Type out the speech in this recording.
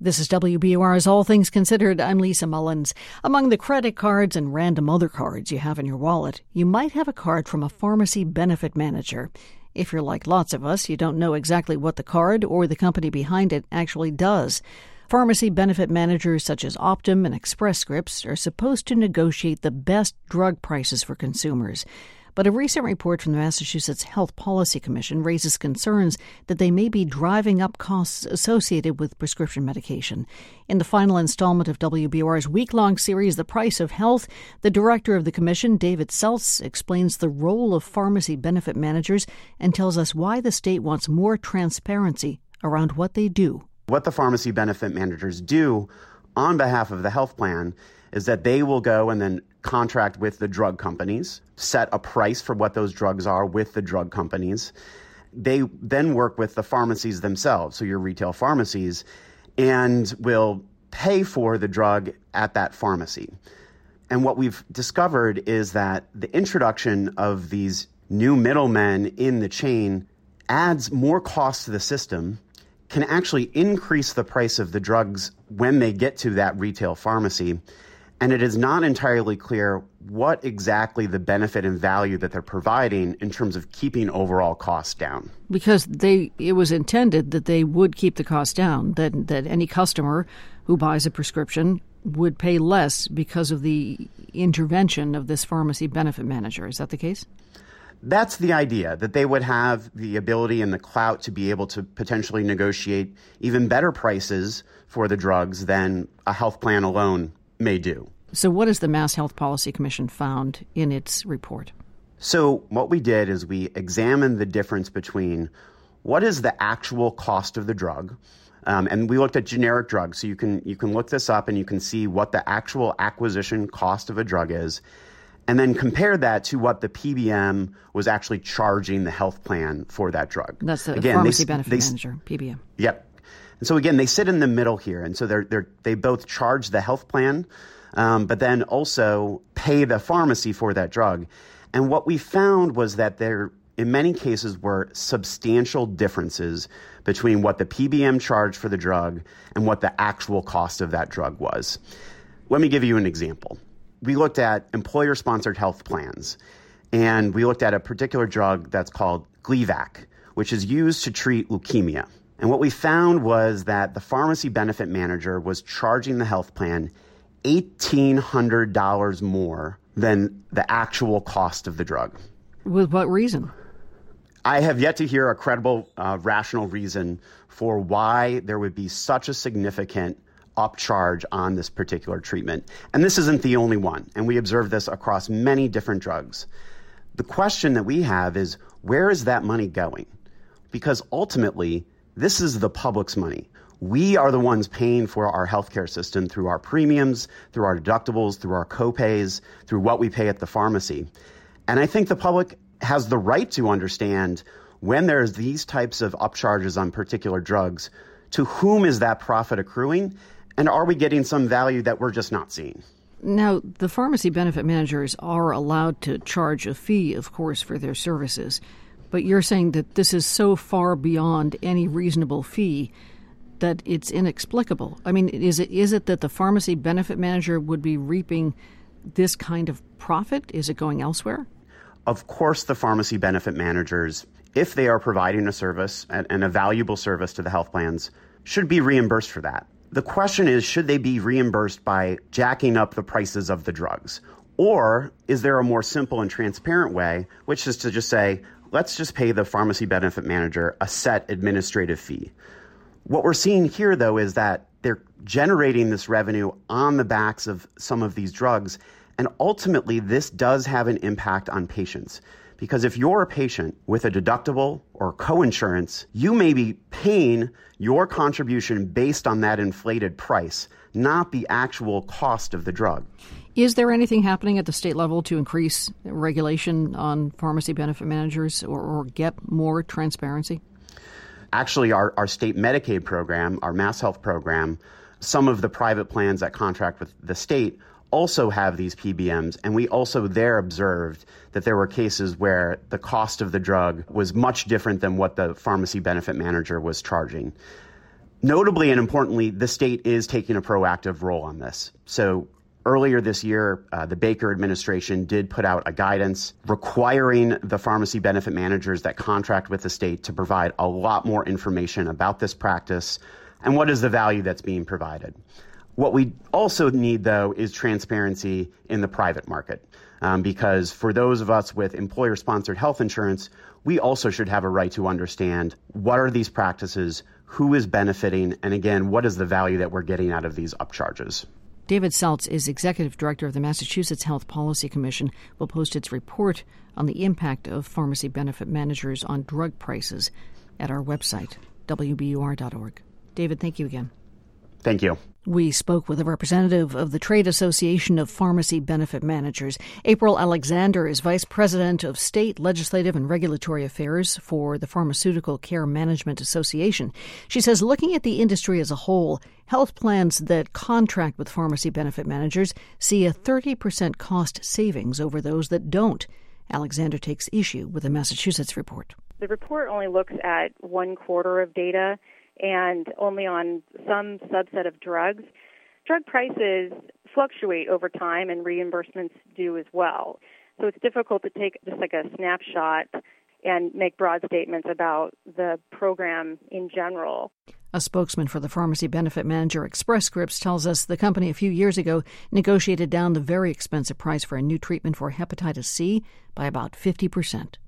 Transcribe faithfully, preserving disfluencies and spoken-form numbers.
This is W B U R's All Things Considered. I'm Lisa Mullins. Among the credit cards and random other cards you have in your wallet, you might have a card from a pharmacy benefit manager. If you're like lots of us, you don't know exactly what the card or the company behind it actually does. Pharmacy benefit managers such as Optum and Express Scripts are supposed to negotiate the best drug prices for consumers. But a recent report from the Massachusetts Health Policy Commission raises concerns that they may be driving up costs associated with prescription medication. In the final installment of W B U R's week-long series, The Price of Health, the director of the commission, David Seltz, explains the role of pharmacy benefit managers and tells us why the state wants more transparency around what they do. What the pharmacy benefit managers do on behalf of the health plan is that they will go and then contract with the drug companies, set a price for what those drugs are with the drug companies. They then work with the pharmacies themselves, so your retail pharmacies, and will pay for the drug at that pharmacy. And what we've discovered is that the introduction of these new middlemen in the chain adds more cost to the system, can actually increase the price of the drugs when they get to that retail pharmacy. And it is not entirely clear what exactly the benefit and value that they're providing in terms of keeping overall costs down. Because they, it was intended that they would keep the cost down, that, that any customer who buys a prescription would pay less because of the intervention of this pharmacy benefit manager. Is that the case? That's the idea, that they would have the ability and the clout to be able to potentially negotiate even better prices for the drugs than a health plan alone may do. So what has the Mass Health Policy Commission found in its report? So what we did is we examined the difference between what is the actual cost of the drug, um, and we looked at generic drugs. So you can you can look this up and you can see what the actual acquisition cost of a drug is, and then compare that to what the P B M was actually charging the health plan for that drug. That's the again, pharmacy they, benefit they, manager, P B M. Yep. And so again, they sit in the middle here, and so they're they're they both charge the health plan, um, but then also pay the pharmacy for that drug. And what we found was that there, in many cases, were substantial differences between what the P B M charged for the drug and what the actual cost of that drug was. Let me give you an example. We looked at employer-sponsored health plans, and we looked at a particular drug that's called Gleevec, which is used to treat leukemia. And what we found was that the pharmacy benefit manager was charging the health plan eighteen hundred dollars more than the actual cost of the drug. With what reason? I have yet to hear a credible, uh, rational reason for why there would be such a significant upcharge on this particular treatment. And this isn't the only one. And we observe this across many different drugs. The question that we have is, where is that money going? Because ultimately, this is the public's money. We are the ones paying for our healthcare system through our premiums, through our deductibles, through our copays, through what we pay at the pharmacy. And I think the public has the right to understand when there's these types of upcharges on particular drugs, to whom is that profit accruing? And are we getting some value that we're just not seeing? Now, the pharmacy benefit managers are allowed to charge a fee, of course, for their services. But you're saying that this is so far beyond any reasonable fee that it's inexplicable. I mean, is it is it that the pharmacy benefit manager would be reaping this kind of profit? Is it going elsewhere? Of course, the pharmacy benefit managers, if they are providing a service and, and a valuable service to the health plans, should be reimbursed for that. The question is, should they be reimbursed by jacking up the prices of the drugs? Or is there a more simple and transparent way, which is to just say, let's just pay the pharmacy benefit manager a set administrative fee? What we're seeing here, though, is that they're generating this revenue on the backs of some of these drugs. And ultimately, this does have an impact on patients. Because if you're a patient with a deductible or coinsurance, you may be paying your contribution based on that inflated price, not the actual cost of the drug. Is there anything happening at the state level to increase regulation on pharmacy benefit managers or, or get more transparency? Actually, our, our state Medicaid program, our Mass Health program, some of the private plans that contract with the state also have these P B Ms, and we also there observed that there were cases where the cost of the drug was much different than what the pharmacy benefit manager was charging. Notably and importantly, the state is taking a proactive role on this. So earlier this year, uh, the Baker administration did put out a guidance requiring the pharmacy benefit managers that contract with the state to provide a lot more information about this practice and what is the value that's being provided. What we also need, though, is transparency in the private market, um, because for those of us with employer-sponsored health insurance, we also should have a right to understand what are these practices, who is benefiting, and again, what is the value that we're getting out of these upcharges. David Seltz is executive director of the Massachusetts Health Policy Commission. Will post its report on the impact of pharmacy benefit managers on drug prices at our website, w b u r dot org. David, thank you again. Thank you. We spoke with a representative of the Trade Association of Pharmacy Benefit Managers. April Alexander is Vice President of State Legislative and Regulatory Affairs for the Pharmaceutical Care Management Association. She says looking at the industry as a whole, health plans that contract with pharmacy benefit managers see a thirty percent cost savings over those that don't. Alexander takes issue with the Massachusetts report. The report only looks at one quarter of data and only on some subset of drugs. Drug prices fluctuate over time and reimbursements do as well. So it's difficult to take just like a snapshot and make broad statements about the program in general. A spokesman for the pharmacy benefit manager Express Scripts tells us the company a few years ago negotiated down the very expensive price for a new treatment for hepatitis C by about fifty percent.